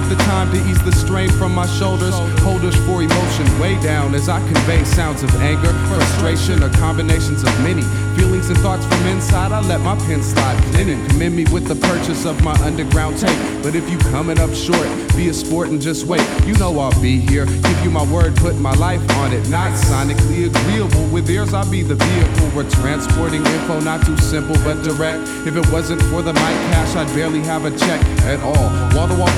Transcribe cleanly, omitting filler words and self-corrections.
the time to ease the strain from my shoulders. Holders for emotion way down as I convey sounds of anger, frustration, or combinations of many feelings and thoughts from inside. I let my pen slide and commend me with the purchase of my underground tape. But if you coming up short, be a sport and just wait. You know I'll be here, give you my word, put my life on it. Not sonically agreeable with ears, I'll be the vehicle. We're transporting info, not too simple but direct. If it wasn't for the mic cash, I'd barely have a check at all. Wall to wall